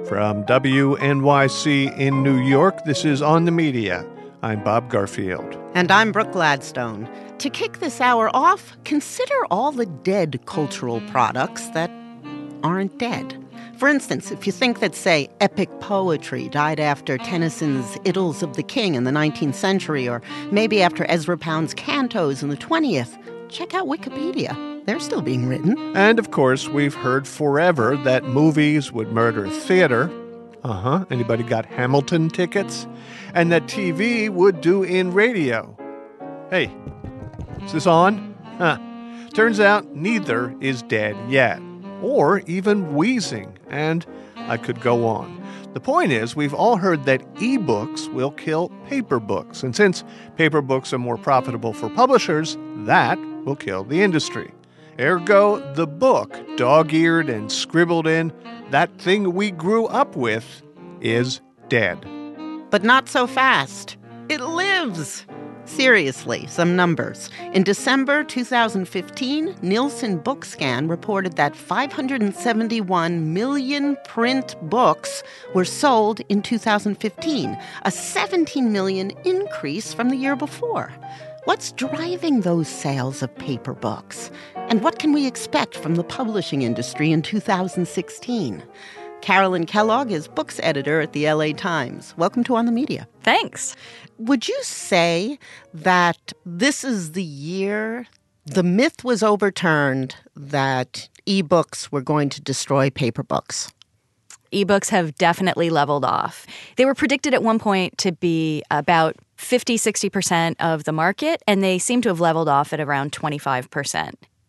From WNYC in New York, this is On the Media. I'm Bob Garfield. And I'm Brooke Gladstone. To kick this hour off, consider all the dead cultural products that aren't dead. For instance, if you think that, say, epic poetry died after Tennyson's Idylls of the King in the 19th century, or maybe after Ezra Pound's cantos in the 20th, check out Wikipedia. They're still being written. And, of course, we've heard forever that movies would murder theater. Anybody got Hamilton tickets? And that TV would do in radio. Hey, is this on? Turns out neither is dead yet. Or even wheezing. And I could go on. The point is, we've all heard that ebooks will kill paper books. And since paper books are more profitable for publishers, that will kill the industry. Ergo, the book, dog-eared and scribbled in, that thing we grew up with, is dead. But not so fast. It lives. Seriously, some numbers. In December 2015, Nielsen Bookscan reported that 571 million print books were sold in 2015, a 17 million increase from the year before. What's driving those sales of paper books? And what can we expect from the publishing industry in 2016? Carolyn Kellogg is books editor at the LA Times. Welcome to On the Media. Thanks. Would you say that this is the year the myth was overturned that ebooks were going to destroy paper books? Ebooks have definitely leveled off. They were predicted at one point to be about 50-60% of the market, and they seem to have leveled off at around 25%.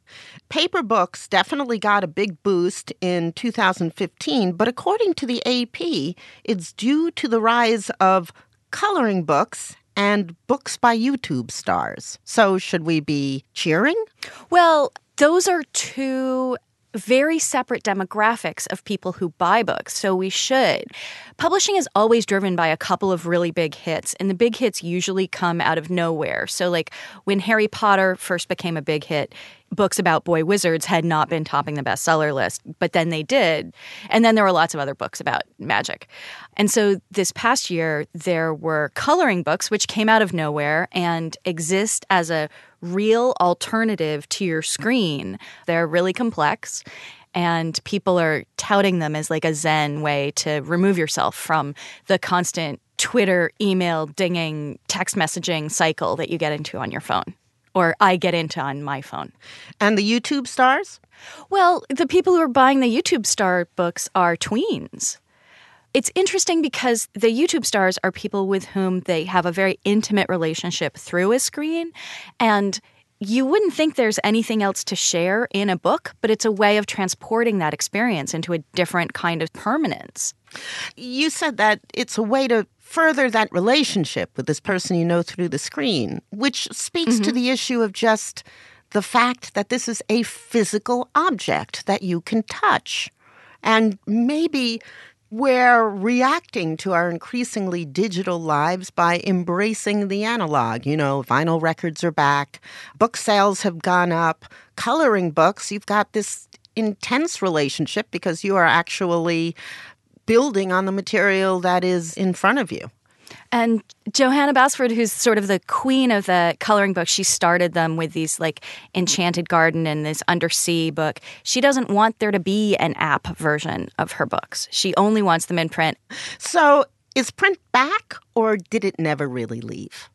Paper books definitely got a big boost in 2015, but according to the AP, it's due to the rise of coloring books and books by YouTube stars. So should we be cheering? Well, those are two very separate demographics of people who buy books, so we should. Publishing is always driven by a couple of really big hits, and the big hits usually come out of nowhere. So like when Harry Potter first became a big hit, books about boy wizards had not been topping the bestseller list, but then they did. And then there were lots of other books about magic. And so this past year, there were coloring books, which came out of nowhere and exist as a real alternative to your screen. They're really complex, and people are touting them as like a zen way to remove yourself from the constant Twitter, email, dinging, text messaging cycle that you get into on your phone. Or I get into on my phone. And the YouTube stars? Well, the people who are buying the YouTube star books are tweens. It's interesting because the YouTube stars are people with whom they have a very intimate relationship through a screen. And you wouldn't think there's anything else to share in a book, but it's a way of transporting that experience into a different kind of permanence. You said that it's a way to further that relationship with this person you know through the screen, which speaks to the issue of just the fact that this is a physical object that you can touch. And maybe we're reacting to our increasingly digital lives by embracing the analog. You know, vinyl records are back, book sales have gone up, coloring books, you've got this intense relationship because you are actually building on the material that is in front of you. And Johanna Basford, who's sort of the queen of the coloring books, she started them with these like Enchanted Garden and this Undersea book. She doesn't want there to be an app version of her books. She only wants them in print. So is print back, or did it never really leave?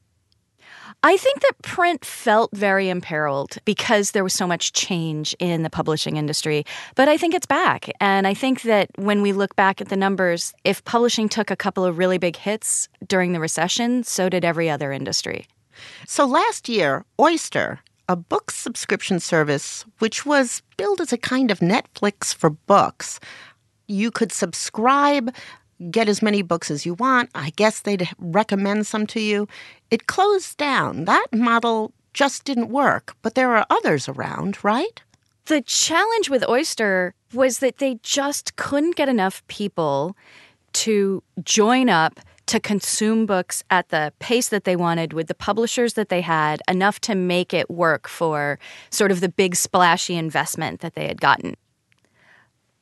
I think that print felt very imperiled because there was so much change in the publishing industry. But I think it's back. And I think that when we look back at the numbers, if publishing took a couple of really big hits during the recession, so did every other industry. So last year, Oyster, a book subscription service, which was billed as a kind of Netflix for books, you could subscribe, get as many books as you want. I guess they'd recommend some to you. It closed down. That model just didn't work. But there are others around, right? The challenge with Oyster was that they just couldn't get enough people to join up to consume books at the pace that they wanted with the publishers that they had, enough to make it work for sort of the big splashy investment that they had gotten.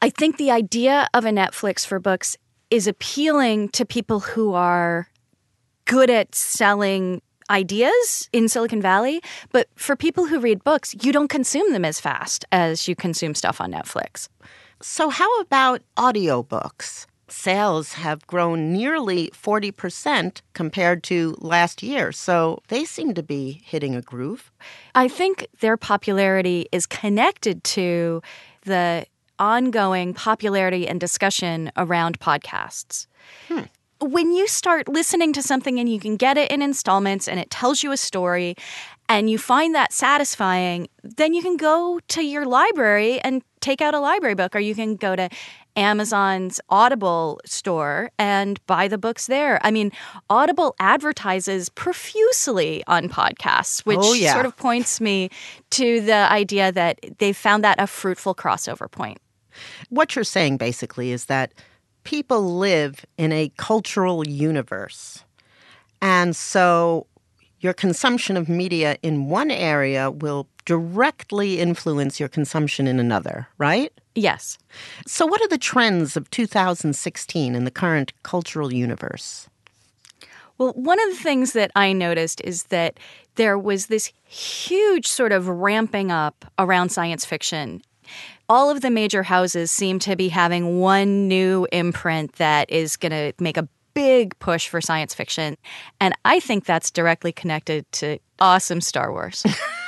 I think the idea of a Netflix for books is appealing to people who are good at selling ideas in Silicon Valley. But for people who read books, you don't consume them as fast as you consume stuff on Netflix. So how about audiobooks? Sales have grown nearly 40% compared to last year, so they seem to be hitting a groove. I think their popularity is connected to the ongoing popularity and discussion around podcasts. When you start listening to something and you can get it in installments and it tells you a story and you find that satisfying, then you can go to your library and take out a library book, or you can go to Amazon's Audible store and buy the books there. I mean, Audible advertises profusely on podcasts, which sort of points me to the idea that they've found that a fruitful crossover point. What you're saying basically is that people live in a cultural universe. And so your consumption of media in one area will directly influence your consumption in another, right? Yes. So what are the trends of 2016 in the current cultural universe? Well, one of the things that I noticed is that there was this huge sort of ramping up around science fiction. All of the major houses seem to be having one new imprint that is going to make a big push for science fiction. And I think that's directly connected to awesome Star Wars.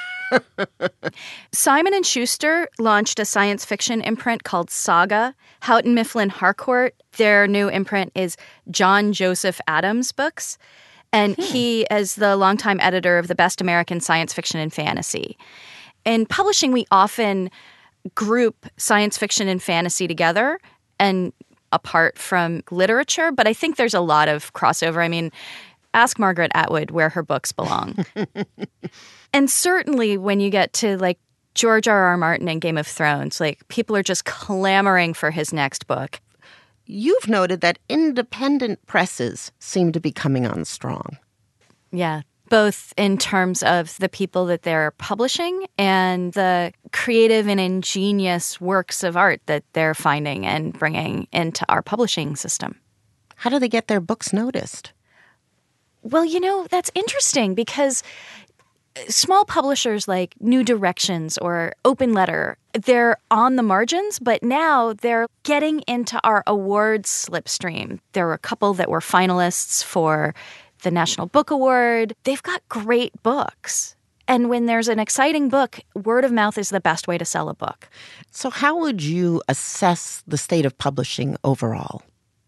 Simon & Schuster launched a science fiction imprint called Saga. Houghton Mifflin Harcourt, their new imprint is John Joseph Adams Books. And he is the longtime editor of the Best American Science Fiction and Fantasy. In publishing, we often group science fiction and fantasy together and apart from literature, but I think there's a lot of crossover. I mean, ask Margaret Atwood where her books belong. And certainly when you get to like George R.R. Martin and Game of Thrones, like people are just clamoring for his next book. You've noted that independent presses seem to be coming on strong. Yeah, both in terms of the people that they're publishing and the creative and ingenious works of art that they're finding and bringing into our publishing system. How do they get their books noticed? Well, you know, that's interesting because small publishers like New Directions or Open Letter, they're on the margins, but now they're getting into our awards slipstream. There were a couple that were finalists for the National Book Award. They've got great books. And when there's an exciting book, word of mouth is the best way to sell a book. So how would you assess the state of publishing overall?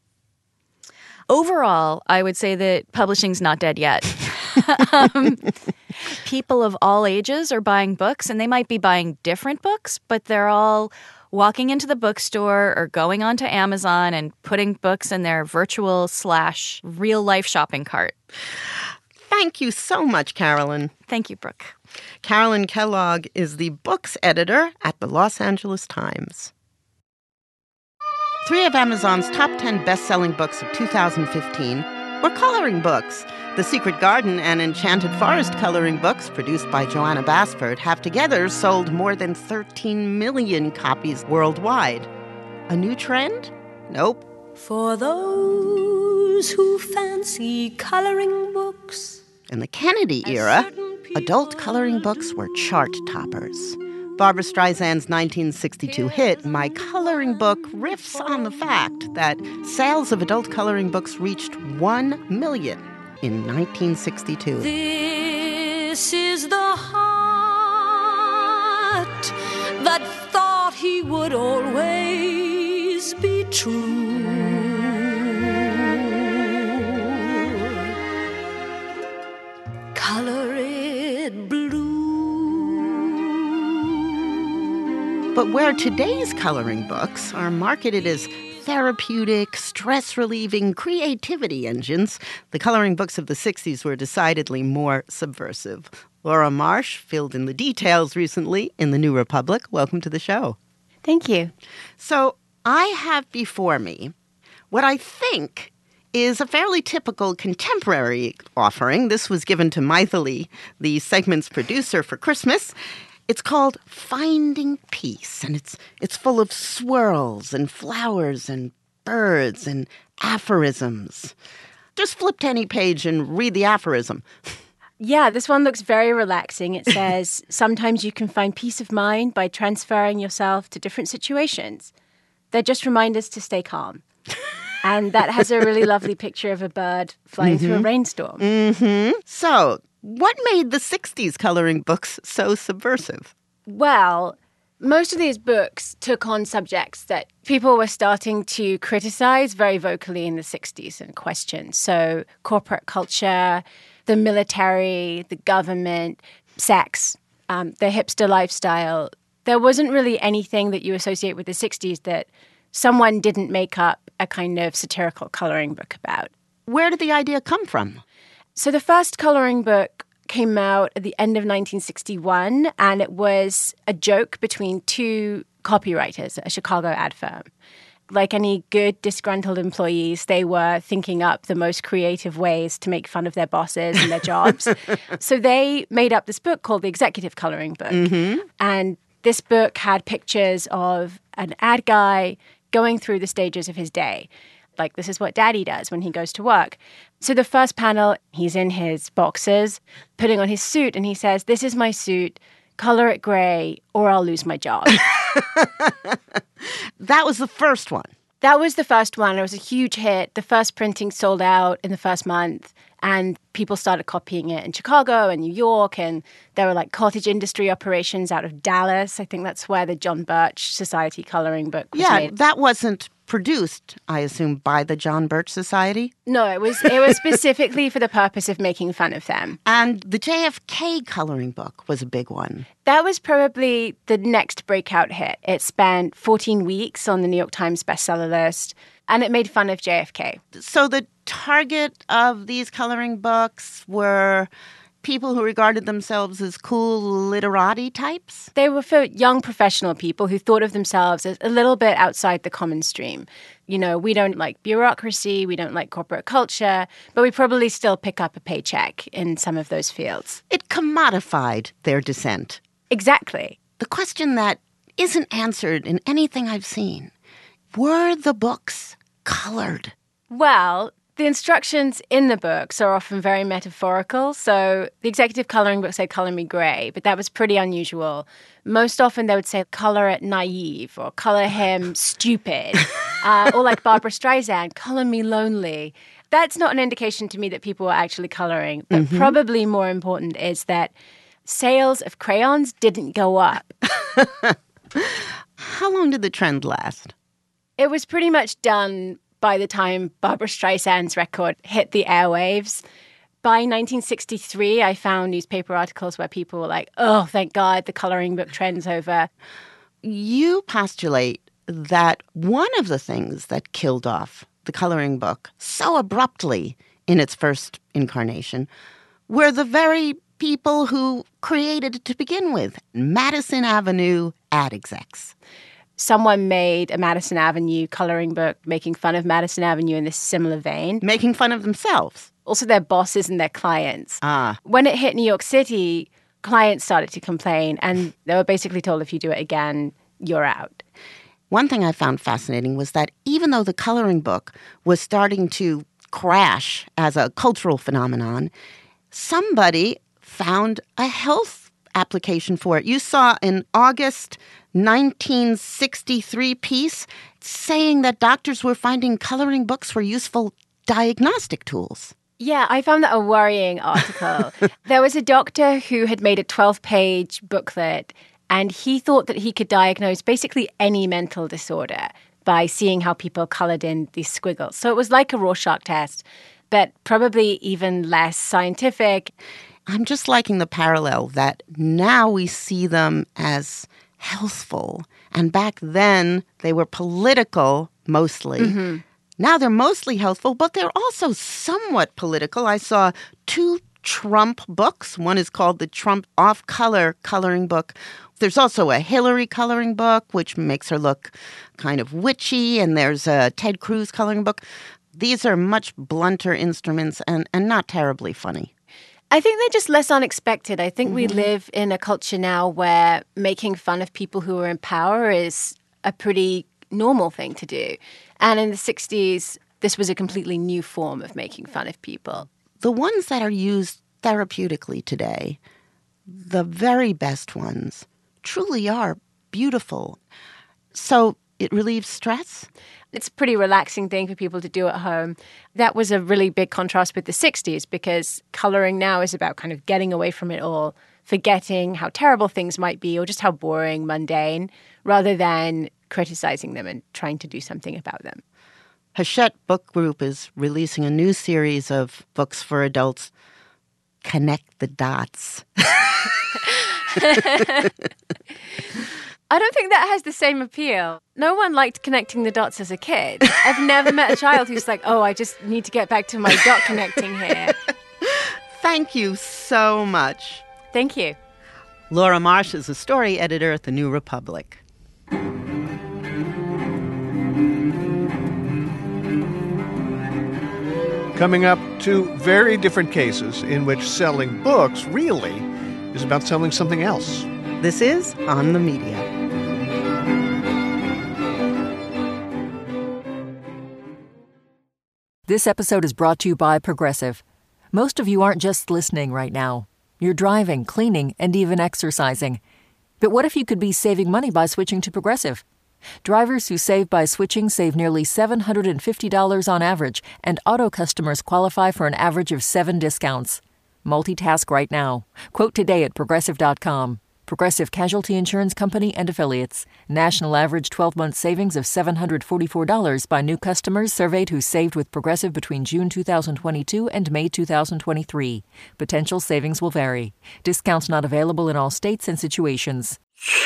Overall, I would say that publishing's not dead yet. People of all ages are buying books, and they might be buying different books, but they're all walking into the bookstore or going onto Amazon and putting books in their virtual/real-life shopping cart. Thank you so much, Carolyn. Thank you, Brooke. Carolyn Kellogg is the books editor at the Los Angeles Times. 3 of Amazon's top 10 best-selling books of 2015 were coloring books. The Secret Garden and Enchanted Forest coloring books, produced by Joanna Basford, have together sold more than 13 million copies worldwide. A new trend? Nope. For those who fancy coloring books. In the Kennedy era, adult coloring books were chart toppers. Barbra Streisand's 1962 hit, My Coloring Book, riffs on the fact that sales of adult coloring books reached 1 million in 1962. This is the heart that thought he would always be true. Color it blue. But where today's coloring books are marketed as therapeutic, stress-relieving creativity engines, the coloring books of the 60s were decidedly more subversive. Laura Marsh filled in the details recently in The New Republic. Welcome to the show. Thank you. So I have before me what I think is a fairly typical contemporary offering. This was given to Maithili, the segment's producer, for Christmas. It's called Finding Peace, and it's full of swirls and flowers and birds and aphorisms. Just flip to any page and read the aphorism. Yeah, this one looks very relaxing. It says, sometimes you can find peace of mind by transferring yourself to different situations. They're just reminders to stay calm. And that has a really lovely picture of a bird flying through a rainstorm. So, what made the 60s coloring books so subversive? Well, most of these books took on subjects that people were starting to criticize very vocally in the 60s and question. So, corporate culture, the military, the government, sex, the hipster lifestyle. There wasn't really anything that you associate with the 60s that someone didn't make up a kind of satirical coloring book about. Where did the idea come from? So the first coloring book came out at the end of 1961, and it was a joke between two copywriters at a Chicago ad firm. Like any good disgruntled employees, they were thinking up the most creative ways to make fun of their bosses and their jobs. So they made up this book called The Executive Coloring Book. And this book had pictures of an ad guy going through the stages of his day. Like, this is what daddy does when he goes to work. So the first panel, he's in his boxers, putting on his suit, and he says, "This is my suit, color it gray, or I'll lose my job." That was the first one. That was the first one. It was a huge hit. The first printing sold out in the first month, and people started copying it in Chicago and New York, and there were like cottage industry operations out of Dallas. I think that's where the John Birch Society coloring book was made. That wasn't produced, I assume, by the John Birch Society. No, it was specifically for the purpose of making fun of them. And the JFK coloring book was a big one. That was probably the next breakout hit. It spent 14 weeks on the New York Times bestseller list, and it made fun of JFK. So the target of these coloring books were people who regarded themselves as cool literati types? They were for young professional people who thought of themselves as a little bit outside the common stream. You know, we don't like bureaucracy, we don't like corporate culture, but we probably still pick up a paycheck in some of those fields. It commodified their dissent. Exactly. The question that isn't answered in anything I've seen, were the books colored? Well, the instructions in the books are often very metaphorical. So the executive coloring book said, "Color me gray," but that was pretty unusual. Most often they would say, "Color it naive," or "Color him stupid," or like Barbara Streisand, "Color me lonely." That's not an indication to me that people were actually coloring. But probably more important is that sales of crayons didn't go up. How long did the trend last? It was pretty much done by the time Barbara Streisand's record hit the airwaves. By 1963, I found newspaper articles where people were like, "Oh, thank God, the coloring book trend's over." You postulate that one of the things that killed off the coloring book so abruptly in its first incarnation were the very people who created it to begin with, Madison Avenue ad execs. Someone made a Madison Avenue coloring book making fun of Madison Avenue in this similar vein. Making fun of themselves. Also their bosses and their clients. Ah. When it hit New York City, clients started to complain, and they were basically told, if you do it again, you're out. One thing I found fascinating was that even though the coloring book was starting to crash as a cultural phenomenon, somebody found a health application for it. You saw an August 1963 piece saying that doctors were finding coloring books were useful diagnostic tools. Yeah, I found that a worrying article. There was a doctor who had made a 12-page booklet, and he thought that he could diagnose basically any mental disorder by seeing how people colored in these squiggles. So it was like a Rorschach test, but probably even less scientific. I'm just liking the parallel that now we see them as healthful, and back then they were political mostly. Now they're mostly healthful, but they're also somewhat political. I saw 2 Trump books. One is called the Trump Off-Color coloring book. There's also a Hillary coloring book, which makes her look kind of witchy, and there's a Ted Cruz coloring book. These are much blunter instruments and not terribly funny. I think they're just less unexpected. I think we live in a culture now where making fun of people who are in power is a pretty normal thing to do. And in the 60s, this was a completely new form of making fun of people. The ones that are used therapeutically today, the very best ones, truly are beautiful. So it relieves stress? It's a pretty relaxing thing for people to do at home. That was a really big contrast with the 60s because coloring now is about kind of getting away from it all, forgetting how terrible things might be or just how boring, mundane, rather than criticizing them and trying to do something about them. Hachette Book Group is releasing a new series of books for adults, Connect the Dots. I don't think that has the same appeal. No one liked connecting the dots as a kid. I've never met a child who's like, oh, I just need to get back to my dot connecting here. Thank you so much. Thank you. Laura Marsh is a story editor at The New Republic. Coming up, two very different cases in which selling books really is about selling something else. This is On the Media. This episode is brought to you by Progressive. Most of you aren't just listening right now. You're driving, cleaning, and even exercising. But what if you could be saving money by switching to Progressive? Drivers who save by switching save nearly $750 on average, and auto customers qualify for an average of 7 discounts. Multitask right now. Quote today at Progressive.com. Progressive Casualty Insurance Company and Affiliates. National average 12-month savings of $744 by new customers surveyed who saved with Progressive between June 2022 and May 2023. Potential savings will vary. Discounts not available in all states and situations.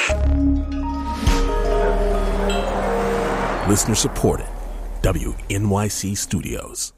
Listener supported. WNYC Studios.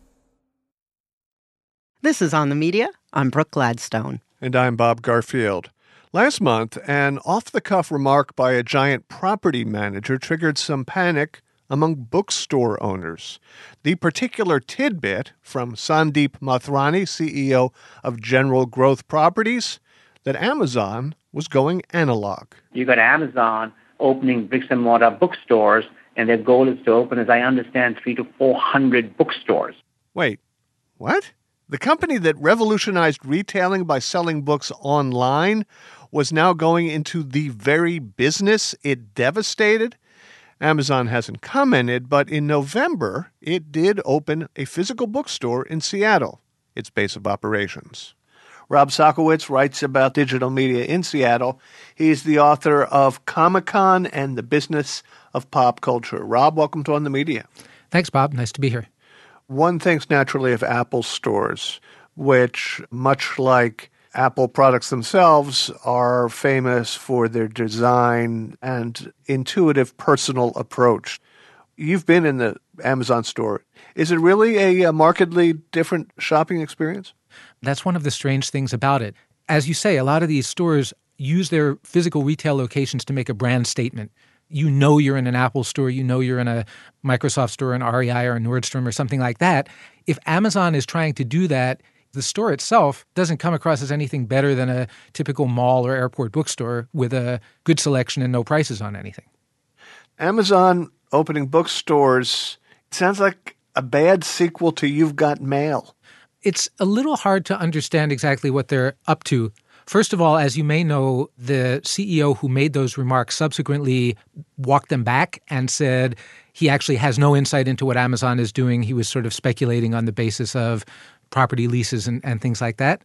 This is On the Media. I'm Brooke Gladstone. And I'm Bob Garfield. Last month, an off-the-cuff remark by a giant property manager triggered some panic among bookstore owners. The particular tidbit from Sandeep Mathrani, CEO of General Growth Properties, that Amazon was going analog. You got Amazon opening bricks-and-mortar bookstores, and their goal is to open, as I understand, 300 to 400 bookstores. Wait, what? The company that revolutionized retailing by selling books online was now going into the very business it devastated? Amazon hasn't commented, but in November, it did open a physical bookstore in Seattle, its base of operations. Rob Sakowitz writes about digital media in Seattle. He's the author of Comic-Con and the Business of Pop Culture. Rob, welcome to On the Media. Thanks, Bob. Nice to be here. One thinks naturally of Apple stores, which, much like Apple products themselves, are famous for their design and intuitive personal approach. You've been in the Amazon store. Is it really a markedly different shopping experience? That's one of the strange things about it. As you say, a lot of these stores use their physical retail locations to make a brand statement. You know you're in an Apple store, you know you're in a Microsoft store, an REI or a Nordstrom or something like that. If Amazon is trying to do that, the store itself doesn't come across as anything better than a typical mall or airport bookstore with a good selection and no prices on anything. Amazon opening bookstores sounds like a bad sequel to You've Got Mail. It's a little hard to understand exactly what they're up to. First of all, as you may know, the CEO who made those remarks subsequently walked them back and said he actually has no insight into what Amazon is doing. He was sort of speculating on the basis of property leases and things like that.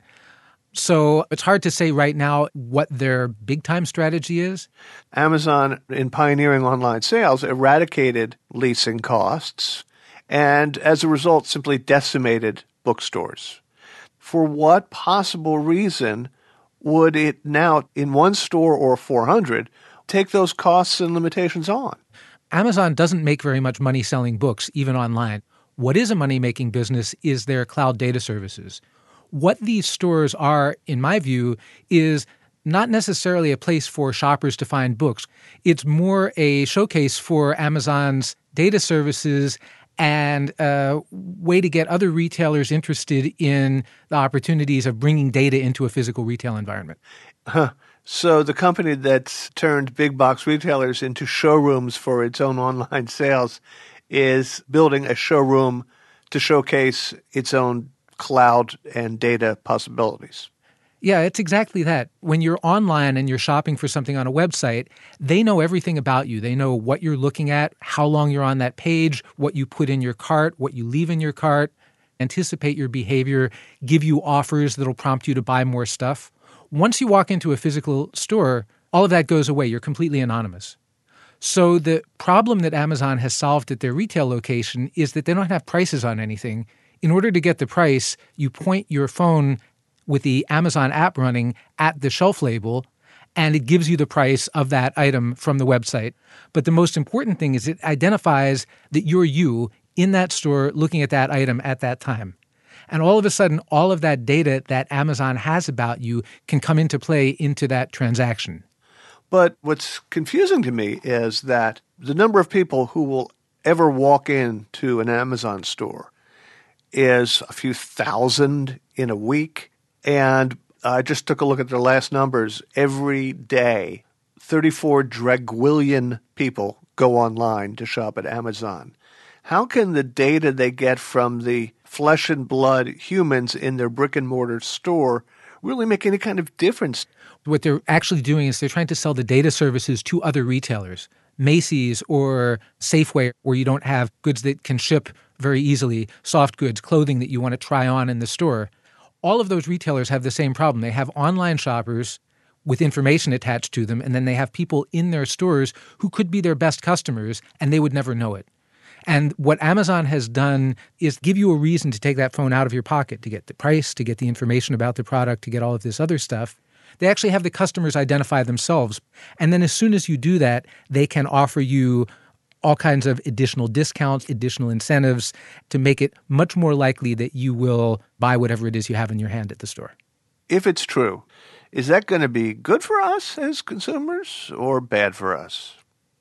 So it's hard to say right now what their big-time strategy is. Amazon, in pioneering online sales, eradicated leasing costs and, as a result, simply decimated bookstores. For what possible reason would it now, in one store or 400, take those costs and limitations on? Amazon doesn't make very much money selling books, even online. What is a money-making business is their cloud data services. What these stores are, in my view, is not necessarily a place for shoppers to find books. It's more a showcase for Amazon's data services and a way to get other retailers interested in the opportunities of bringing data into a physical retail environment. Huh. So the company that's turned big box retailers into showrooms for its own online sales is building a showroom to showcase its own cloud and data possibilities. Yeah, it's exactly that. When you're online and you're shopping for something on a website, they know everything about you. They know what you're looking at, how long you're on that page, what you put in your cart, what you leave in your cart, anticipate your behavior, give you offers that'll prompt you to buy more stuff. Once you walk into a physical store, all of that goes away. You're completely anonymous. So the problem that Amazon has solved at their retail location is that they don't have prices on anything. In order to get the price, you point your phone with the Amazon app running at the shelf label, and it gives you the price of that item from the website. But the most important thing is it identifies that you're you in that store looking at that item at that time. And all of a sudden, all of that data that Amazon has about you can come into play into that transaction. But what's confusing to me is that the number of people who will ever walk into an Amazon store is a few thousand in a week. And I just took a look at their last numbers. Every day, 34 dragwillion people go online to shop at Amazon. How can the data they get from the flesh and blood humans in their brick and mortar store really make any kind of difference? What they're actually doing is they're trying to sell the data services to other retailers, Macy's or Safeway, where you don't have goods that can ship very easily, soft goods, clothing that you want to try on in the store. All of those retailers have the same problem. They have online shoppers with information attached to them, and then they have people in their stores who could be their best customers, and they would never know it. And what Amazon has done is give you a reason to take that phone out of your pocket to get the price, to get the information about the product, to get all of this other stuff. They actually have the customers identify themselves. And then as soon as you do that, they can offer you all kinds of additional discounts, additional incentives to make it much more likely that you will buy whatever it is you have in your hand at the store. If it's true, is that going to be good for us as consumers or bad for us?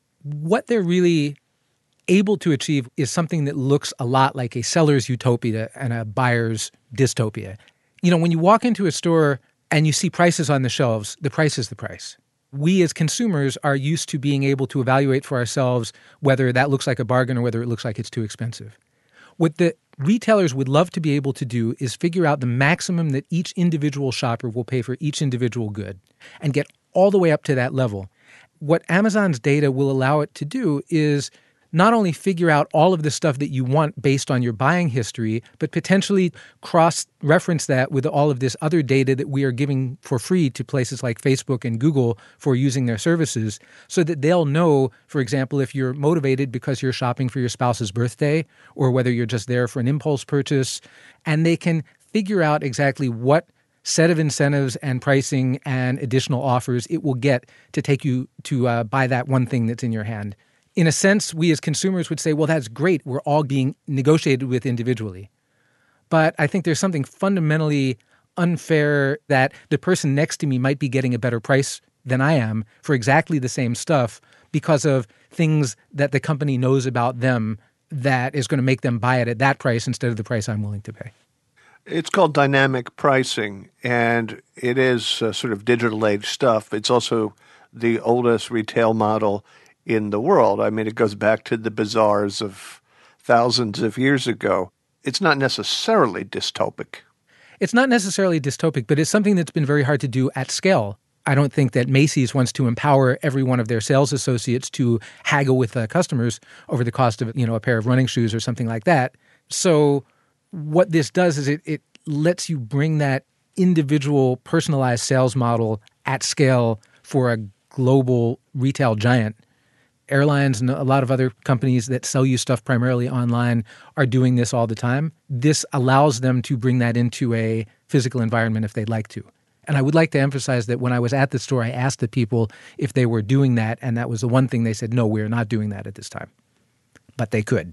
What they're really able to achieve is something that looks a lot like a seller's utopia and a buyer's dystopia. You know, when you walk into a store and you see prices on the shelves, the price is the price. We as consumers are used to being able to evaluate for ourselves whether that looks like a bargain or whether it looks like it's too expensive. What the retailers would love to be able to do is figure out the maximum that each individual shopper will pay for each individual good and get all the way up to that level. What Amazon's data will allow it to do is not only figure out all of the stuff that you want based on your buying history, but potentially cross-reference that with all of this other data that we are giving for free to places like Facebook and Google for using their services, so that they'll know, for example, if you're motivated because you're shopping for your spouse's birthday or whether you're just there for an impulse purchase, and they can figure out exactly what set of incentives and pricing and additional offers it will get to take you to buy that one thing that's in your hand. In a sense, we as consumers would say, well, that's great. We're all being negotiated with individually. But I think there's something fundamentally unfair that the person next to me might be getting a better price than I am for exactly the same stuff because of things that the company knows about them that is going to make them buy it at that price instead of the price I'm willing to pay. It's called dynamic pricing, and it is sort of digital age stuff. It's also the oldest retail model in the world. I mean, it goes back to the bazaars of thousands of years ago. It's not necessarily dystopic. It's not necessarily dystopic, but it's something that's been very hard to do at scale. I don't think that Macy's wants to empower every one of their sales associates to haggle with customers over the cost of, a pair of running shoes or something like that. So what this does is it lets you bring that individual personalized sales model at scale for a global retail giant. Airlines and a lot of other companies that sell you stuff primarily online are doing this all the time. This allows them to bring that into a physical environment if they'd like to. And I would like to emphasize that when I was at the store, I asked the people if they were doing that, and that was the one thing they said, no, we're not doing that at this time. But they could.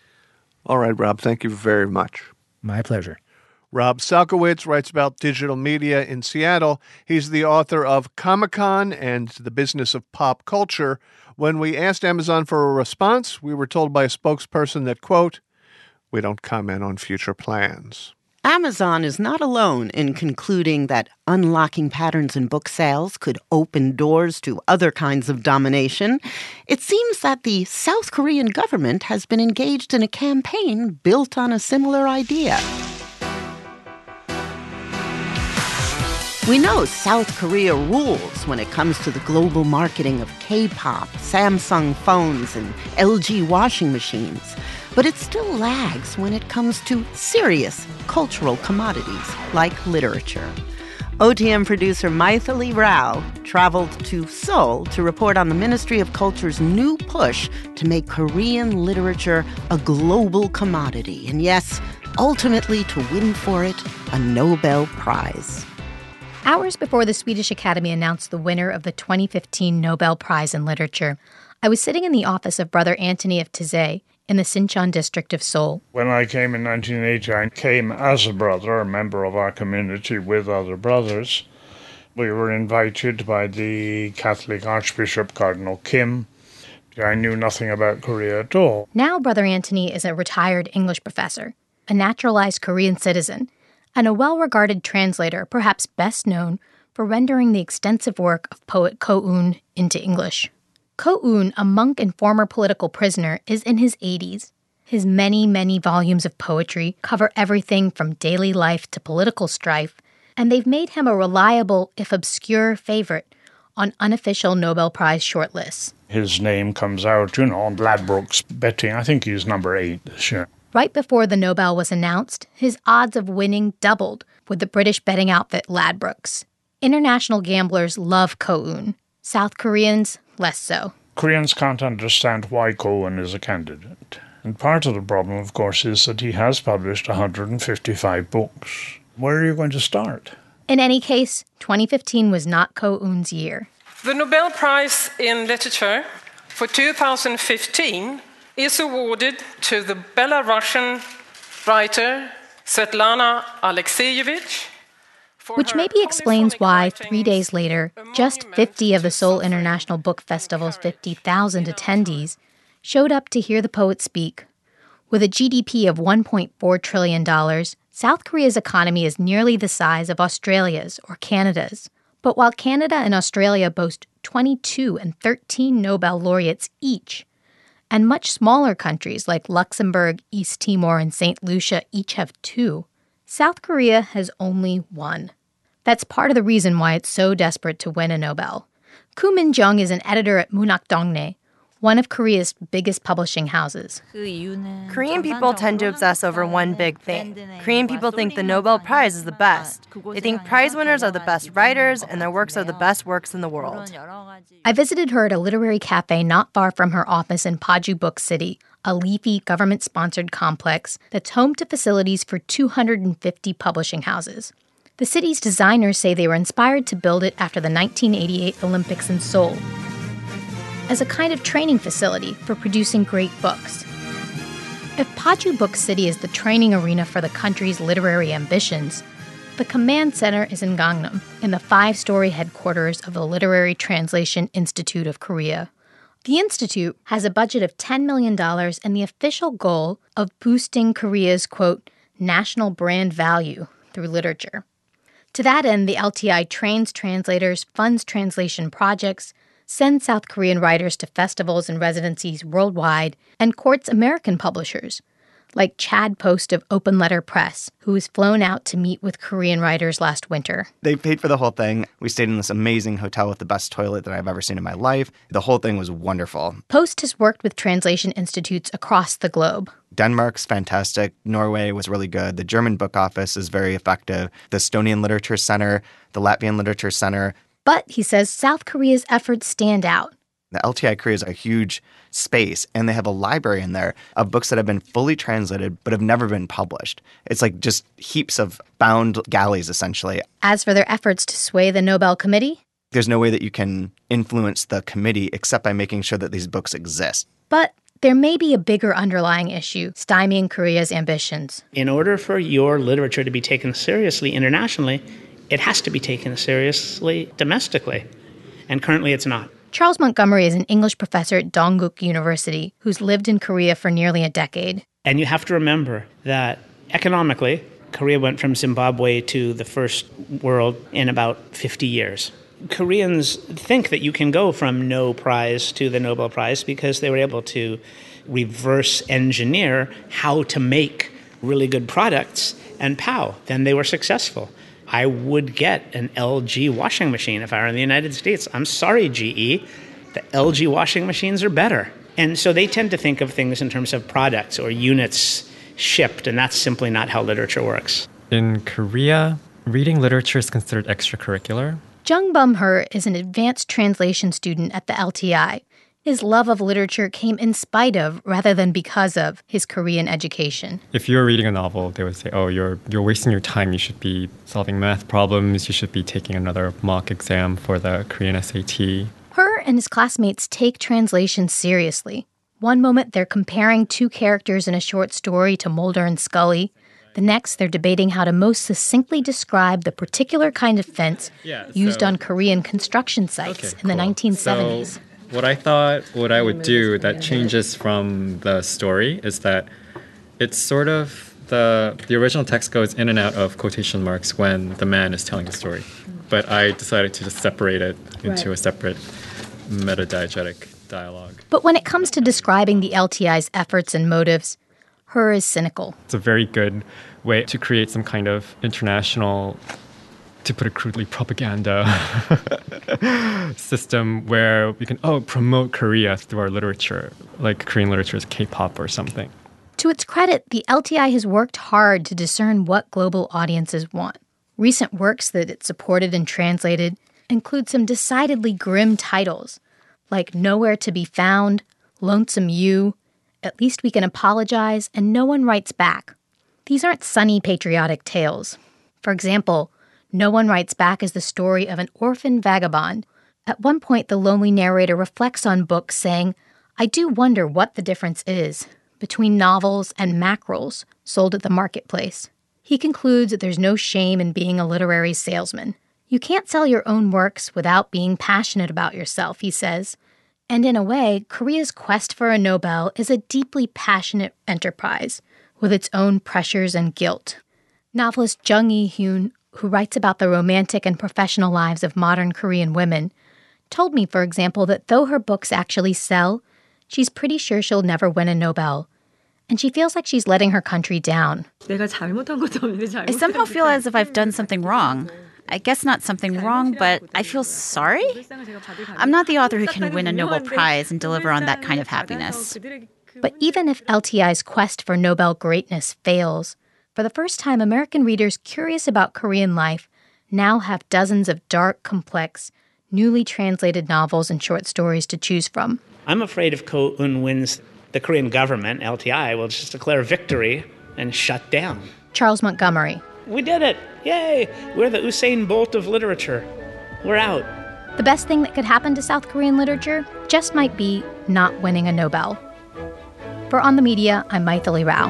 All right, Rob, thank you very much. My pleasure. Rob Salkowitz writes about digital media in Seattle. He's the author of Comic-Con and the Business of Pop Culture. When we asked Amazon for a response, we were told by a spokesperson that, quote, We don't comment on future plans. Amazon is not alone in concluding that unlocking patterns in book sales could open doors to other kinds of domination. It seems that the South Korean government has been engaged in a campaign built on a similar idea. We know South Korea rules when it comes to the global marketing of K-pop, Samsung phones, and LG washing machines. But it still lags when it comes to serious cultural commodities like literature. OTM producer Maithili Rao traveled to Seoul to report on the Ministry of Culture's new push to make Korean literature a global commodity. And yes, ultimately to win for it a Nobel Prize. Hours before the Swedish Academy announced the winner of the 2015 Nobel Prize in Literature, I was sitting in the office of Brother Antony of Taizé in the Sinchon district of Seoul. When I came in 1980, I came as a brother, a member of our community with other brothers. We were invited by the Catholic Archbishop Cardinal Kim. I knew nothing about Korea at all. Now Brother Antony is a retired English professor, a naturalized Korean citizen, and a well-regarded translator, perhaps best known for rendering the extensive work of poet Ko Un into English. Ko Un, a monk and former political prisoner, is in his 80s. His many, many volumes of poetry cover everything from daily life to political strife, and they've made him a reliable, if obscure, favorite on unofficial Nobel Prize shortlists. His name comes out, on Ladbrokes betting. I think he's number 8 this year. Right before the Nobel was announced, his odds of winning doubled with the British betting outfit Ladbrokes. International gamblers love Ko Un. South Koreans, less so. Koreans can't understand why Ko Un is a candidate. And part of the problem, of course, is that he has published 155 books. Where are you going to start? In any case, 2015 was not Ko Un's year. The Nobel Prize in Literature for 2015 is awarded to the Belarusian writer Svetlana Alexievich. Which maybe explains why, 3 days later, just 50 of the Seoul International Book Festival's 50,000 attendees showed up to hear the poet speak. With a GDP of $1.4 trillion, South Korea's economy is nearly the size of Australia's or Canada's. But while Canada and Australia boast 22 and 13 Nobel laureates each, and much smaller countries like Luxembourg, East Timor, and St. Lucia each have 2, South Korea has only 1. That's part of the reason why it's so desperate to win a Nobel. Koo Min-jung is an editor at Munhak Dongne, one of Korea's biggest publishing houses. Korean people tend to obsess over one big thing. Korean people think the Nobel Prize is the best. They think prize winners are the best writers, and their works are the best works in the world. I visited her at a literary cafe not far from her office in Paju Book City, a leafy, government-sponsored complex that's home to facilities for 250 publishing houses. The city's designers say they were inspired to build it after the 1988 Olympics in Seoul, as a kind of training facility for producing great books. If Paju Book City is the training arena for the country's literary ambitions, the command center is in Gangnam, in the 5-story headquarters of the Literary Translation Institute of Korea. The institute has a budget of $10 million and the official goal of boosting Korea's, quote, national brand value through literature. To that end, the LTI trains translators, funds translation projects, sends South Korean writers to festivals and residencies worldwide, and courts American publishers, like Chad Post of Open Letter Press, who was flown out to meet with Korean writers last winter. They paid for the whole thing. We stayed in this amazing hotel with the best toilet that I've ever seen in my life. The whole thing was wonderful. Post has worked with translation institutes across the globe. Denmark's fantastic. Norway was really good. The German Book Office is very effective. The Estonian Literature Center, the Latvian Literature Center. But, he says, South Korea's efforts stand out. The LTI Korea is a huge space, and they have a library in there of books that have been fully translated but have never been published. It's like just heaps of bound galleys, essentially. As for their efforts to sway the Nobel Committee, there's no way that you can influence the committee except by making sure that these books exist. But there may be a bigger underlying issue stymieing Korea's ambitions. In order for your literature to be taken seriously internationally, it has to be taken seriously domestically. And currently it's not. Charles Montgomery is an English professor at Dongguk University who's lived in Korea for nearly a decade. And you have to remember that economically, Korea went from Zimbabwe to the first world in about 50 years. Koreans think that you can go from no prize to the Nobel Prize because they were able to reverse engineer how to make really good products, and pow, then they were successful. I would get an LG washing machine if I were in the United States. I'm sorry, GE. The LG washing machines are better. And so they tend to think of things in terms of products or units shipped, and that's simply not how literature works. In Korea, reading literature is considered extracurricular. Jung Bum-her is an advanced translation student at the LTI. His love of literature came in spite of, rather than because of, his Korean education. If you're reading a novel, they would say, oh, you're wasting your time. You should be solving math problems. You should be taking another mock exam for the Korean SAT. Her and his classmates take translation seriously. One moment, they're comparing two characters in a short story to Mulder and Scully. The next, they're debating how to most succinctly describe the particular kind of fence used on Korean construction sites in the 1970s. So, what I would do that changes from the story is that it's sort of the original text goes in and out of quotation marks when the man is telling the story. But I decided to just separate it into a separate meta-diegetic dialogue. But when it comes to describing the LTI's efforts and motives, her is cynical. It's a very good way to create some kind of international, to put it crudely, propaganda system where we can, promote Korea through our literature, like Korean literature is K-pop or something. To its credit, the LTI has worked hard to discern what global audiences want. Recent works that it supported and translated include some decidedly grim titles, like Nowhere to Be Found, Lonesome You, At Least We Can Apologize, and No One Writes Back. These aren't sunny patriotic tales. For example, No One Writes Back is the story of an orphan vagabond. At one point, the lonely narrator reflects on books, saying, I do wonder what the difference is between novels and mackerels sold at the marketplace. He concludes that there's no shame in being a literary salesman. You can't sell your own works without being passionate about yourself, he says. And in a way, Korea's quest for a Nobel is a deeply passionate enterprise with its own pressures and guilt. Novelist Jung Yi-hyun, who writes about the romantic and professional lives of modern Korean women, told me, for example, that though her books actually sell, she's pretty sure she'll never win a Nobel. And she feels like she's letting her country down. I somehow feel as if I've done something wrong. I guess not something wrong, but I feel sorry. I'm not the author who can win a Nobel Prize and deliver on that kind of happiness. But even if LTI's quest for Nobel greatness fails, for the first time, American readers curious about Korean life now have dozens of dark, complex, newly translated novels and short stories to choose from. I'm afraid if Ko-eun wins, the Korean government, LTI, will just declare victory and shut down. Charles Montgomery. We did it! Yay! We're the Usain Bolt of literature. We're out. The best thing that could happen to South Korean literature just might be not winning a Nobel. For On the Media, I'm Maithili Rao.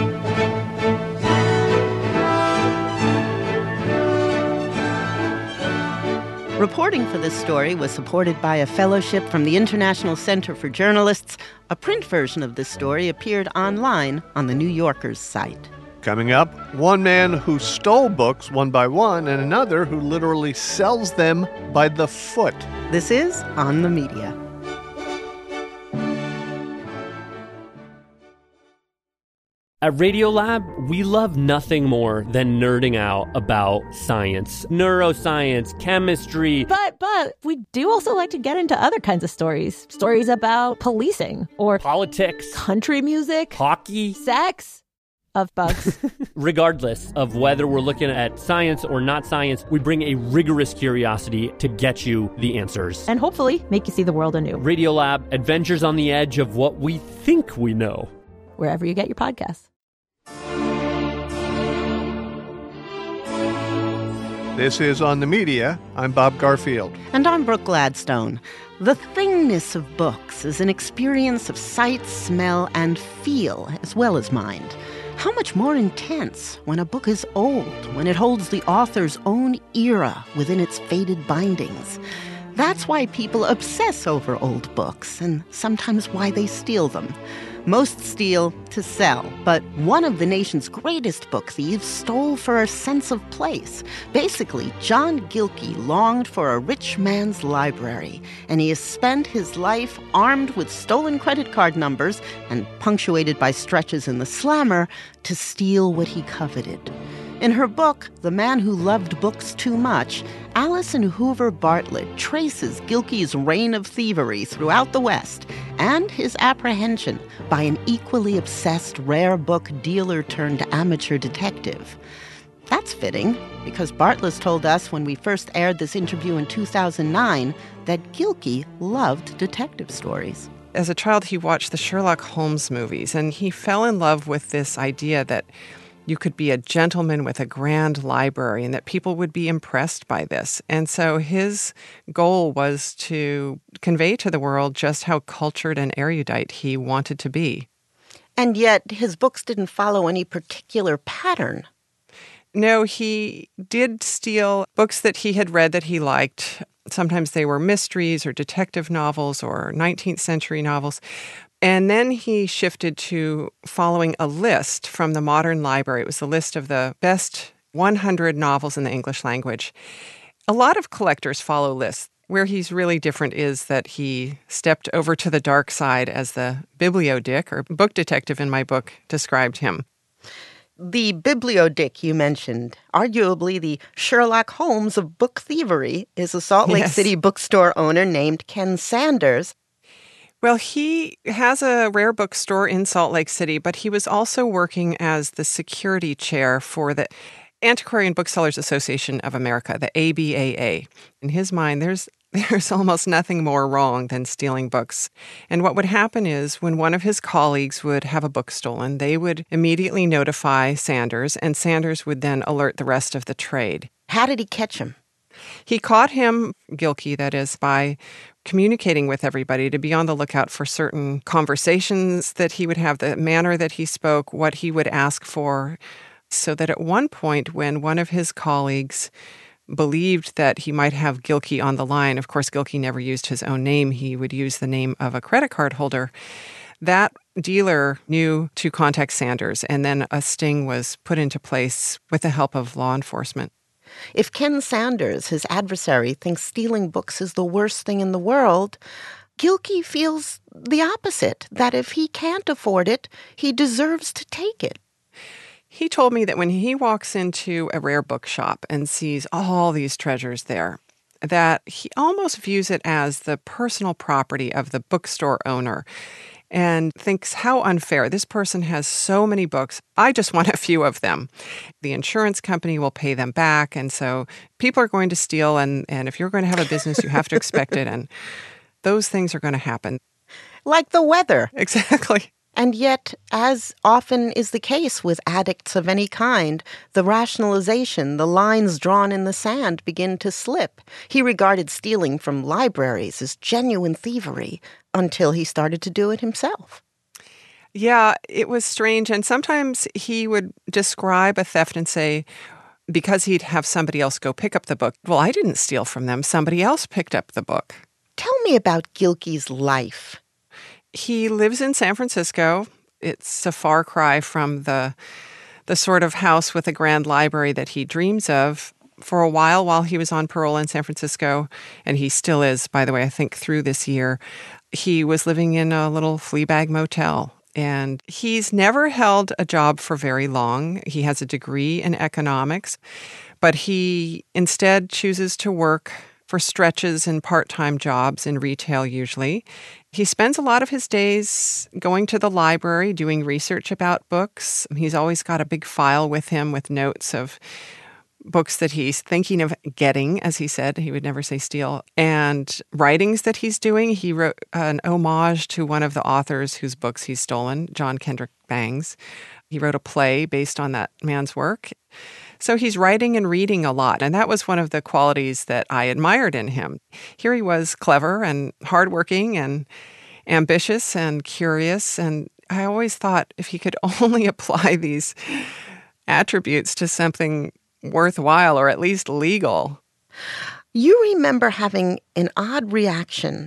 Reporting for this story was supported by a fellowship from the International Center for Journalists. A print version of this story appeared online on the New Yorker's site. Coming up, one man who stole books one by one and another who literally sells them by the foot. This is On the Media. At Radiolab, we love nothing more than nerding out about science, neuroscience, chemistry. But we do also like to get into other kinds of stories. Stories about policing or politics, country music, hockey, sex. Of bugs. Regardless of whether we're looking at science or not science, we bring a rigorous curiosity to get you the answers. And hopefully make you see the world anew. Radiolab, adventures on the edge of what we think we know. Wherever you get your podcasts. This is On the Media. I'm Bob Garfield. And I'm Brooke Gladstone. The thingness of books is an experience of sight, smell, and feel, as well as mind. How much more intense when a book is old, when it holds the author's own era within its faded bindings. That's why people obsess over old books, and sometimes why they steal them. Most steal to sell, but one of the nation's greatest book thieves stole for a sense of place. Basically, John Gilkey longed for a rich man's library, and he has spent his life armed with stolen credit card numbers and punctuated by stretches in the slammer to steal what he coveted. In her book, The Man Who Loved Books Too Much, Alison Hoover Bartlett traces Gilkey's reign of thievery throughout the West and his apprehension by an equally obsessed rare book dealer turned amateur detective. That's fitting, because Bartlett told us when we first aired this interview in 2009 that Gilkey loved detective stories. As a child, he watched the Sherlock Holmes movies, and he fell in love with this idea that you could be a gentleman with a grand library and that people would be impressed by this. And so his goal was to convey to the world just how cultured and erudite he wanted to be. And yet his books didn't follow any particular pattern. No, he did steal books that he had read that he liked. Sometimes they were mysteries or detective novels or 19th century novels. And then he shifted to following a list from the Modern Library. It was the list of the best 100 novels in the English language. A lot of collectors follow lists. Where he's really different is that he stepped over to the dark side, as the bibliodick, or book detective in my book, described him. The bibliodick you mentioned, arguably the Sherlock Holmes of book thievery, is a Salt Lake City bookstore owner named Ken Sanders. Well, he has a rare bookstore in Salt Lake City, but he was also working as the security chair for the Antiquarian Booksellers Association of America, the ABAA. In his mind, there's almost nothing more wrong than stealing books. And what would happen is when one of his colleagues would have a book stolen, they would immediately notify Sanders, and Sanders would then alert the rest of the trade. How did he catch him? He caught him, Gilkey, that is, by communicating with everybody to be on the lookout for certain conversations that he would have, the manner that he spoke, what he would ask for, so that at one point when one of his colleagues believed that he might have Gilkey on the line, of course, Gilkey never used his own name, he would use the name of a credit card holder, that dealer knew to contact Sanders, and then a sting was put into place with the help of law enforcement. If Ken Sanders, his adversary, thinks stealing books is the worst thing in the world, Gilkey feels the opposite, that if he can't afford it, he deserves to take it. He told me that when he walks into a rare bookshop and sees all these treasures there, that he almost views it as the personal property of the bookstore owner and thinks how unfair. This person has so many books. I just want a few of them. The insurance company will pay them back. And so people are going to steal. And if you're going to have a business, you have to expect it. And those things are going to happen. Like the weather. Exactly. And yet, as often is the case with addicts of any kind, the rationalization, the lines drawn in the sand begin to slip. He regarded stealing from libraries as genuine thievery until he started to do it himself. Yeah, it was strange. And sometimes he would describe a theft and say, because he'd have somebody else go pick up the book, well, I didn't steal from them. Somebody else picked up the book. Tell me about Gilkey's life. He lives in San Francisco. It's a far cry from the sort of house with a grand library that he dreams of. For a while he was on parole in San Francisco, and he still is, by the way, I think through this year, he was living in a little Fleabag motel. And he's never held a job for very long. He has a degree in economics, but he instead chooses to work for stretches in part-time jobs in retail usually. He spends a lot of his days going to the library, doing research about books. He's always got a big file with him with notes of books that he's thinking of getting, as he said. He would never say steal. And writings that he's doing. He wrote an homage to one of the authors whose books he's stolen, John Kendrick Bangs. He wrote a play based on that man's work. So he's writing and reading a lot, and that was one of the qualities that I admired in him. Here he was clever and hardworking and ambitious and curious, and I always thought if he could only apply these attributes to something worthwhile or at least legal. You remember having an odd reaction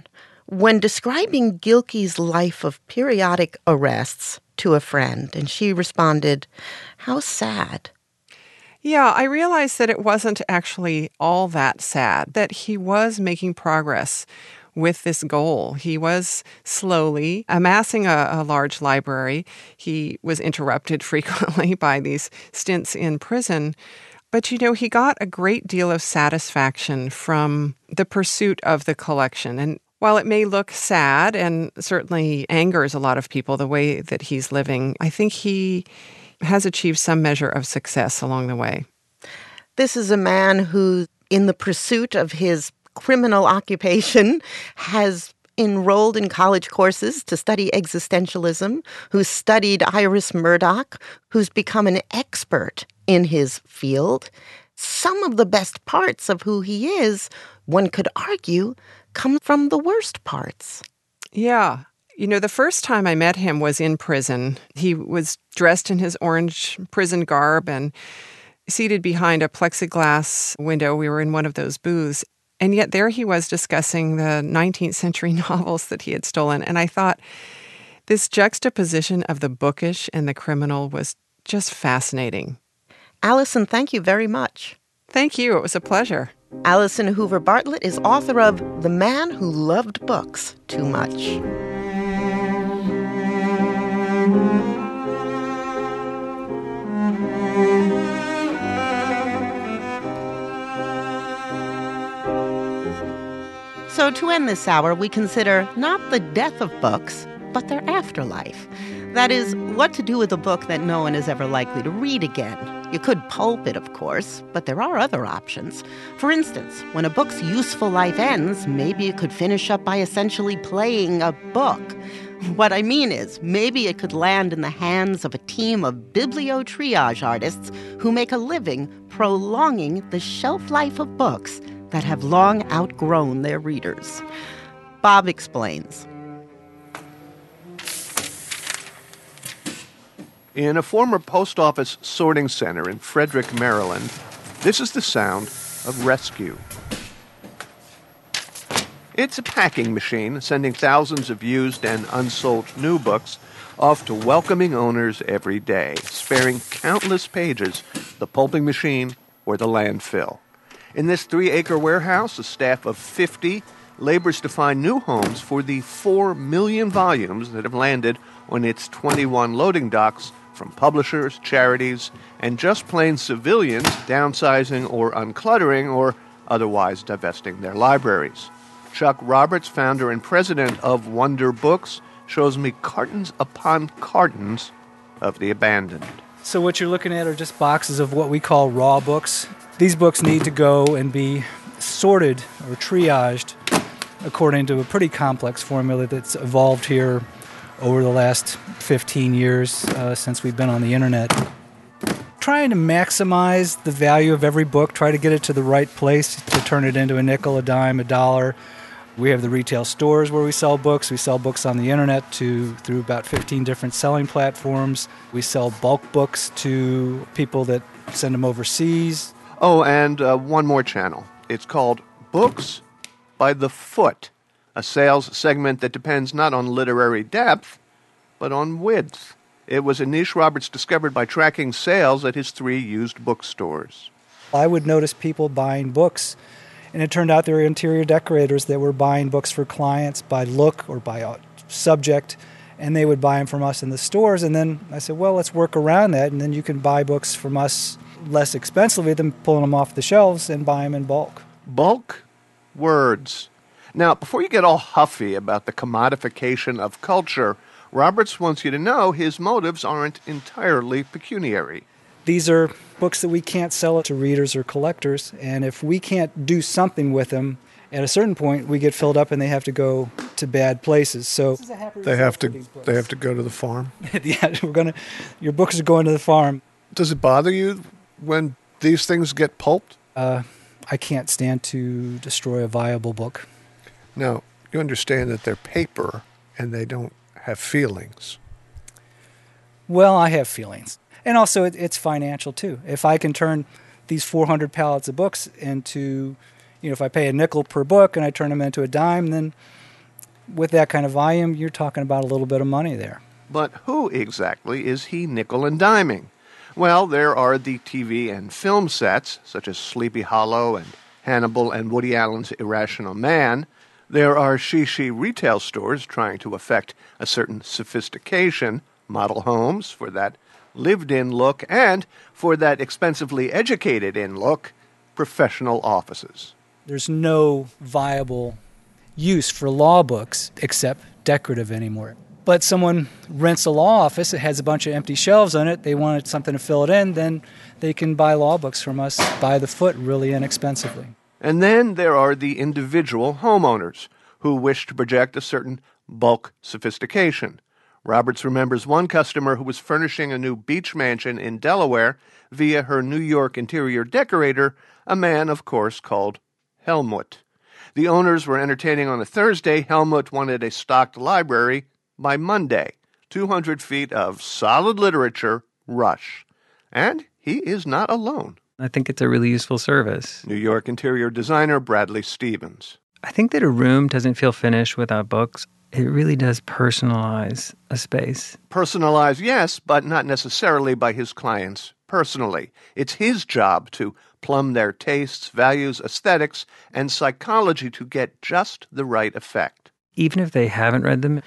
when describing Gilkey's life of periodic arrests to a friend, and she responded, "How sad." Yeah, I realized that it wasn't actually all that sad, that he was making progress with this goal. He was slowly amassing a large library. He was interrupted frequently by these stints in prison. But, you know, he got a great deal of satisfaction from the pursuit of the collection. And while it may look sad and certainly angers a lot of people the way that he's living, I think he has achieved some measure of success along the way. This is a man who, in the pursuit of his criminal occupation, has enrolled in college courses to study existentialism, who's studied Iris Murdoch, who's become an expert in his field. Some of the best parts of who he is, one could argue, come from the worst parts. Yeah. You know, the first time I met him was in prison. He was dressed in his orange prison garb and seated behind a plexiglass window. We were in one of those booths. And yet there he was discussing the 19th century novels that he had stolen. And I thought this juxtaposition of the bookish and the criminal was just fascinating. Allison, thank you very much. Thank you. It was a pleasure. Allison Hoover Bartlett is author of The Man Who Loved Books Too Much. So to end this hour, we consider not the death of books, but their afterlife. That is, what to do with a book that no one is ever likely to read again. You could pulp it, of course, but there are other options. For instance, when a book's useful life ends, maybe it could finish up by essentially playing a book. What I mean is, maybe it could land in the hands of a team of bibliotriage artists who make a living prolonging the shelf life of books that have long outgrown their readers. Bob explains. In a former post office sorting center in Frederick, Maryland, this is the sound of rescue. It's a packing machine sending thousands of used and unsold new books off to welcoming owners every day, sparing countless pages, the pulping machine or the landfill. In this 3-acre warehouse, a staff of 50 labors to find new homes for the 4 million volumes that have landed on its 21 loading docks from publishers, charities, and just plain civilians downsizing or uncluttering or otherwise divesting their libraries. Chuck Roberts, founder and president of Wonder Books, shows me cartons upon cartons of the abandoned. So what you're looking at are just boxes of what we call raw books. These books need to go and be sorted or triaged according to a pretty complex formula that's evolved here over the last 15 years since we've been on the internet. Trying to maximize the value of every book, try to get it to the right place to turn it into a nickel, a dime, a dollar. We have the retail stores where we sell books. We sell books on the internet through about 15 different selling platforms. We sell bulk books to people that send them overseas. Oh, and one more channel. It's called Books by the Foot, a sales segment that depends not on literary depth, but on width. It was a niche Roberts discovered by tracking sales at his 3 used bookstores. I would notice people buying books, and it turned out they were interior decorators that were buying books for clients by look or by subject, and they would buy them from us in the stores. And then I said, well, let's work around that, and then you can buy books from us less expensively than pulling them off the shelves and buy them in bulk. Bulk? Words. Now, before you get all huffy about the commodification of culture, Roberts wants you to know his motives aren't entirely pecuniary. These are books that we can't sell to readers or collectors, and if we can't do something with them, at a certain point we get filled up and they have to go to bad places. So they have to go to the farm. Yeah, your books are going to the farm. Does it bother you when these things get pulped? I can't stand to destroy a viable book. Now, you understand that they're paper and they don't have feelings. Well, I have feelings. And also, it's financial, too. If I can turn these 400 pallets of books into, if I pay a nickel per book and I turn them into a dime, then with that kind of volume, you're talking about a little bit of money there. But who exactly is he nickel and diming? Well, there are the TV and film sets, such as Sleepy Hollow and Hannibal and Woody Allen's Irrational Man. There are she retail stores trying to affect a certain sophistication, model homes for that lived-in look, and for that expensively educated-in look, professional offices. There's no viable use for law books except decorative anymore. But someone rents a law office, it has a bunch of empty shelves on it, they wanted something to fill it in, then they can buy law books from us by the foot really inexpensively. And then there are the individual homeowners who wish to project a certain bulk sophistication. Roberts remembers one customer who was furnishing a new beach mansion in Delaware via her New York interior decorator, a man, of course, called Helmut. The owners were entertaining on a Thursday. Helmut wanted a stocked library by Monday. 200 feet of solid literature, rush. And he is not alone. I think it's a really useful service. New York interior designer Bradley Stevens. I think that a room doesn't feel finished without books. It really does personalize a space. Personalize, yes, but not necessarily by his clients personally. It's his job to plumb their tastes, values, aesthetics, and psychology to get just the right effect. Even if they haven't read them,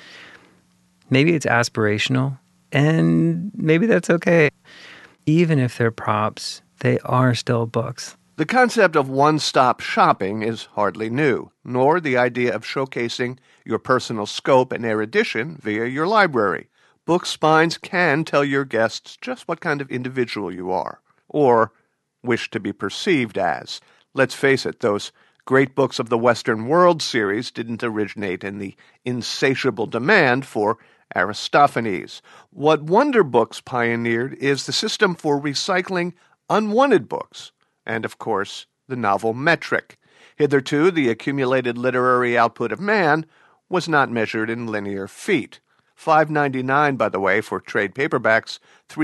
maybe it's aspirational, and maybe that's okay. Even if they're props, they are still books. The concept of one-stop shopping is hardly new, nor the idea of showcasing your personal scope and erudition via your library. Book spines can tell your guests just what kind of individual you are, or wish to be perceived as. Let's face it, those Great Books of the Western World series didn't originate in the insatiable demand for Aristophanes. What Wonder Books pioneered is the system for recycling unwanted books, and, of course, the novel metric. Hitherto, the accumulated literary output of man was not measured in linear feet. $5.99, by the way, for trade paperbacks,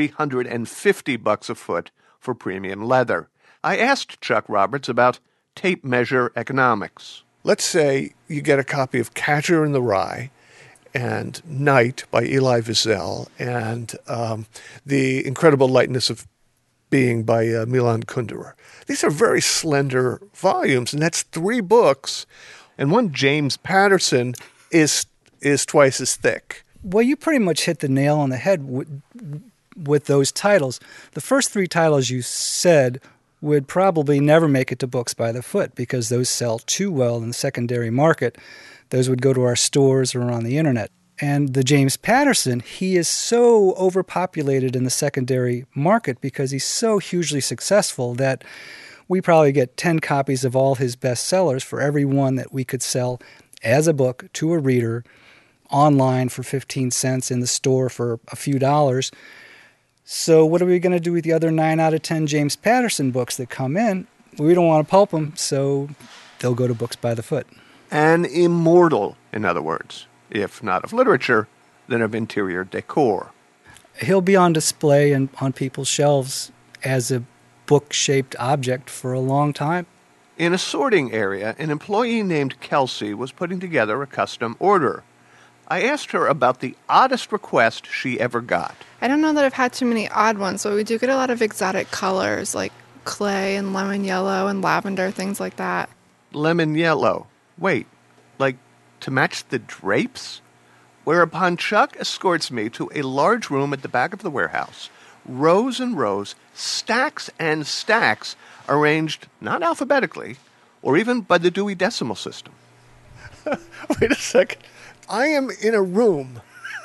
$350 a foot for premium leather. I asked Chuck Roberts about tape measure economics. Let's say you get a copy of Catcher in the Rye and Night by Elie Wiesel and The Incredible Lightness of Being by Milan Kundera. These are very slender volumes, and that's 3 books. And one James Patterson is twice as thick. Well, you pretty much hit the nail on the head with those titles. The first 3 titles you said would probably never make it to Books by the Foot because those sell too well in the secondary market. Those would go to our stores or on the internet. And the James Patterson, he is so overpopulated in the secondary market because he's so hugely successful that we probably get 10 copies of all his bestsellers for every one that we could sell as a book to a reader online for 15 cents, in the store for a few dollars. So what are we going to do with the other 9 out of 10 James Patterson books that come in? We don't want to pulp them, so they'll go to Books by the Foot. An immortal, in other words, if not of literature, then of interior decor. He'll be on display and on people's shelves as a book-shaped object for a long time. In a sorting area, an employee named Kelsey was putting together a custom order. I asked her about the oddest request she ever got. I don't know that I've had too many odd ones, but we do get a lot of exotic colors like clay and lemon yellow and lavender, things like that. Lemon yellow. Wait, like to match the drapes? Whereupon Chuck escorts me to a large room at the back of the warehouse. Rows and rows, stacks and stacks, arranged not alphabetically, or even by the Dewey Decimal System. Wait a second. I am in a room.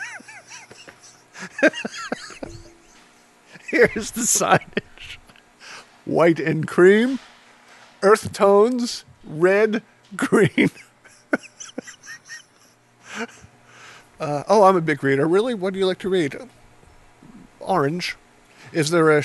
Here's the signage. White and cream, earth tones, red, green. I'm a big reader. Really? What do you like to read? Orange. Is there a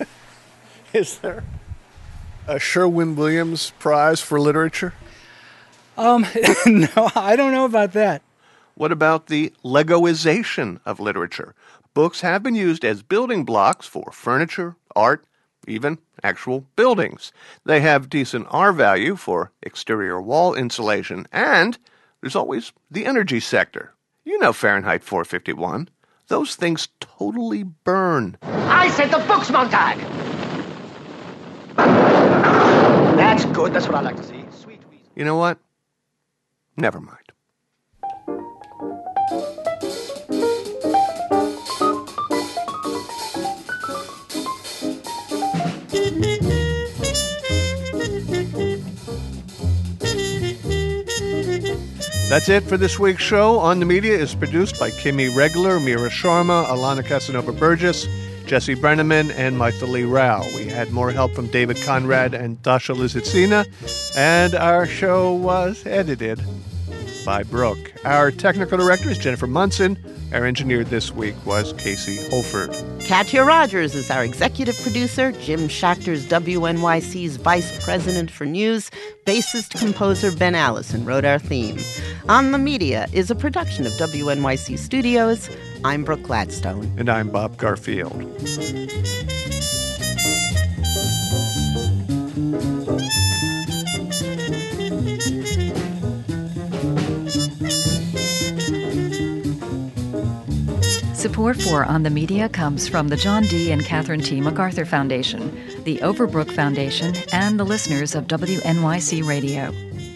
Sherwin-Williams Prize for Literature? No, I don't know about that. What about the Legoization of literature? Books have been used as building blocks for furniture, art, even actual buildings. They have decent R value for exterior wall insulation, and there's always the energy sector. You know Fahrenheit 451. Those things totally burn. I said the books, Montag! That's good. That's what I like to see. Sweet. You know what? Never mind. That's it for this week's show. On the Media is produced by Kimmy Regler, Mira Sharma, Alana Casanova-Burgess, Jesse Brenneman, and Maithili Rao. We had more help from David Conrad and Dasha Lizitsina, and our show was edited by Brooke. Our technical director is Jennifer Munson. Our engineer this week was Casey Holford. Katya Rogers is our executive producer. Jim Schachter's WNYC's vice president for news. Bassist composer Ben Allison wrote our theme. On the Media is a production of WNYC Studios. I'm Brooke Gladstone. And I'm Bob Garfield. Support for On the Media comes from the John D. and Catherine T. MacArthur Foundation, the Overbrook Foundation, and the listeners of WNYC Radio.